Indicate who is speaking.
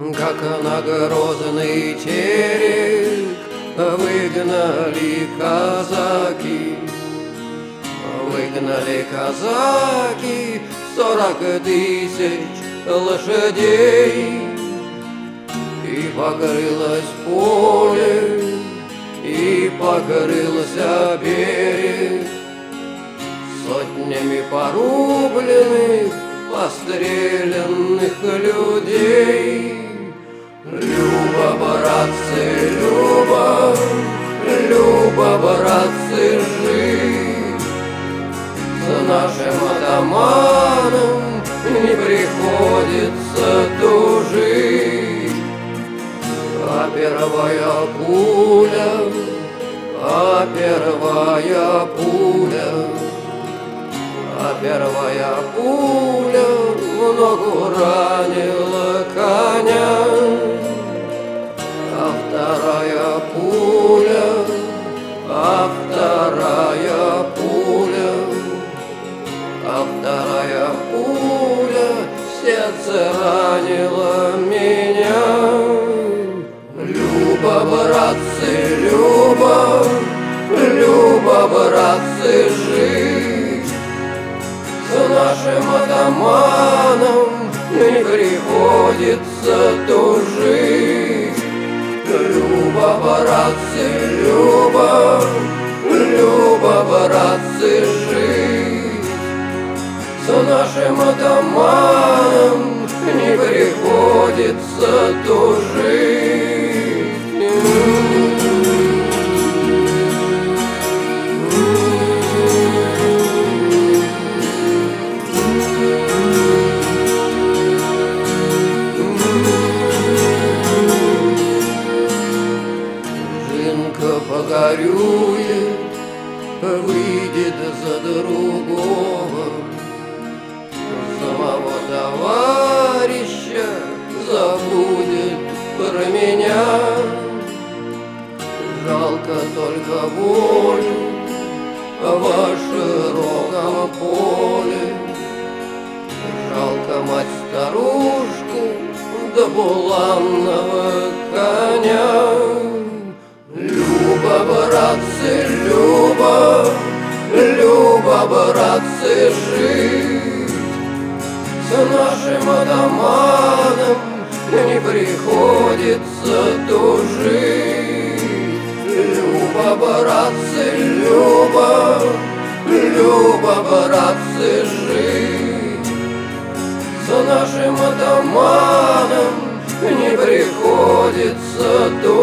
Speaker 1: как на грозный терек выгнали казаки. Выгнали казаки 40 000 лошадей, и покрылось поле, и покрылся берег сотнями порубленных, постреленных людей. Люба, братцы, Люба, Люба, братцы, жить с нашим атаманом не приходится тужить. А первая пуля, а первая пуля, а первая пуля в ногу ранила коня, а вторая пуля, а вторая пуля, а вторая пуля в сердце ранила меня. Люба, братцы, Люба, Люба, братцы, жить с нашим атаманом не приходится тужить. Люба, братцы, Люба, Люба, братцы, жить с нашим атаманом не приходится тужить. Жинка погорюет, выйдет за другого, самого товарища забудет про меня. Жалко только волю во широком поле, жалко мать-старушку да буланного коня. Люба, братцы, Люба, Люба, братцы, жить с нашим атаманом не приходится тужить. Люба, братцы, Люба, Люба, братцы, жить с нашим атаманом не приходится тужить.